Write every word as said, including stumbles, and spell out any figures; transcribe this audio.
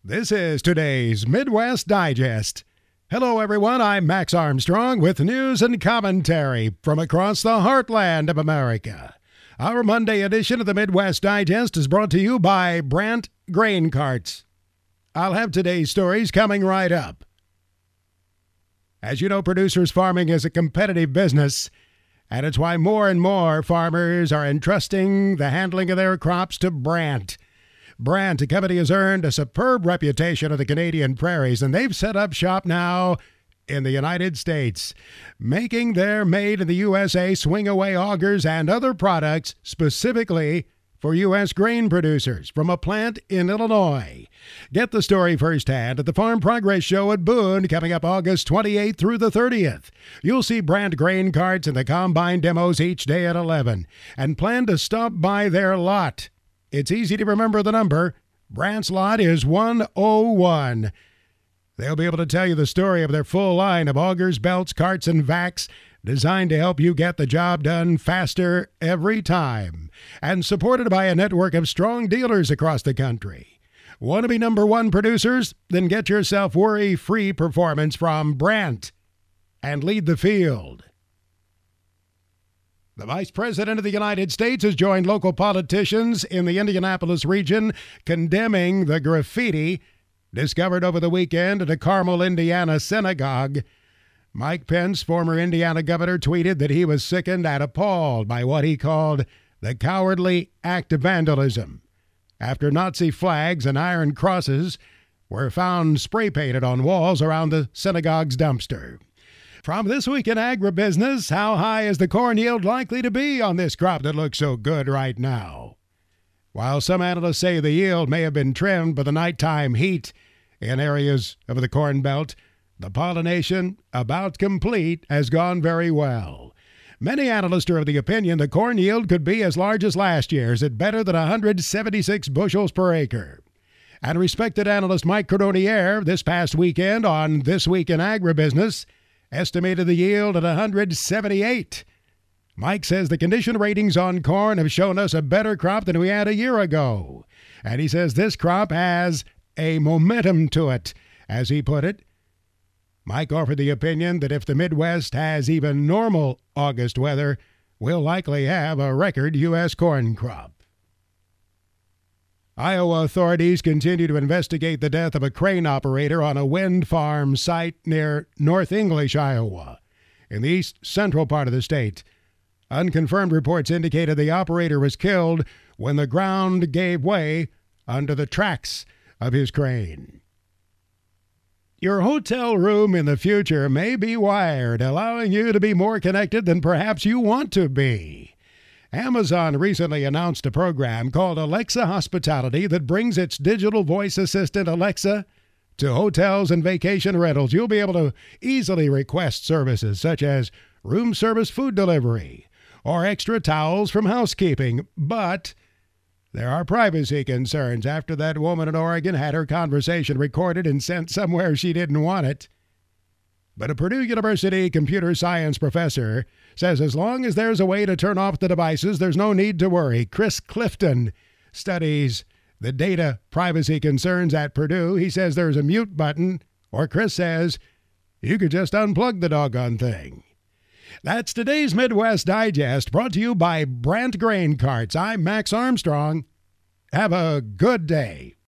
This is today's Midwest Digest. Hello, everyone. I'm Max Armstrong with news and commentary from across the heartland of America. Our Monday edition of the Midwest Digest is brought to you by Brandt Grain Carts. I'll have today's stories coming right up. As you know, producers farming is a competitive business, and it's why more and more farmers are entrusting the handling of their crops to Brandt. Brandt, a company, has earned a superb reputation on the Canadian prairies, and they've set up shop now in the United States, making their made in the U S A swing-away augers and other products specifically for U S grain producers from a plant in Illinois. Get the story firsthand at the Farm Progress Show at Boone coming up August twenty-eighth through the thirtieth. You'll see Brandt grain carts and the combine demos each day at eleven, and plan to stop by their lot. It's easy to remember the number. Brandt's lot is one oh one. They'll be able to tell you the story of their full line of augers, belts, carts, and vacs designed to help you get the job done faster every time, and supported by a network of strong dealers across the country. Want to be number one producers? Then get yourself worry-free performance from Brandt and lead the field. The Vice President of the United States has joined local politicians in the Indianapolis region condemning the graffiti discovered over the weekend at a Carmel, Indiana synagogue. Mike Pence, former Indiana governor, tweeted that he was sickened and appalled by what he called the cowardly act of vandalism after Nazi flags and iron crosses were found spray-painted on walls around the synagogue's dumpster. From This Week in Agribusiness, how high is the corn yield likely to be on this crop that looks so good right now? While some analysts say the yield may have been trimmed by the nighttime heat in areas of the Corn Belt, the pollination, about complete, has gone very well. Many analysts are of the opinion the corn yield could be as large as last year's at better than one hundred seventy-six bushels per acre. And respected analyst Mike Cordonnier this past weekend on This Week in Agribusiness estimated the yield at one hundred seventy-eight. Mike says the condition ratings on corn have shown us a better crop than we had a year ago. And he says this crop has a momentum to it, as he put it. Mike offered the opinion that if the Midwest has even normal August weather, we'll likely have a record U S corn crop. Iowa authorities continue to investigate the death of a crane operator on a wind farm site near North English, Iowa, in the east central part of the state. Unconfirmed reports indicated the operator was killed when the ground gave way under the tracks of his crane. Your hotel room in the future may be wired, allowing you to be more connected than perhaps you want to be. Amazon recently announced a program called Alexa Hospitality that brings its digital voice assistant Alexa to hotels and vacation rentals. You'll be able to easily request services such as room service food delivery or extra towels from housekeeping. But there are privacy concerns after that woman in Oregon had her conversation recorded and sent somewhere she didn't want it. But a Purdue University computer science professor says as long as there's a way to turn off the devices, there's no need to worry. Chris Clifton studies the data privacy concerns at Purdue. He says there's a mute button, or Chris says you could just unplug the doggone thing. That's today's Midwest Digest, brought to you by Brandt Grain Carts. I'm Max Armstrong. Have a good day.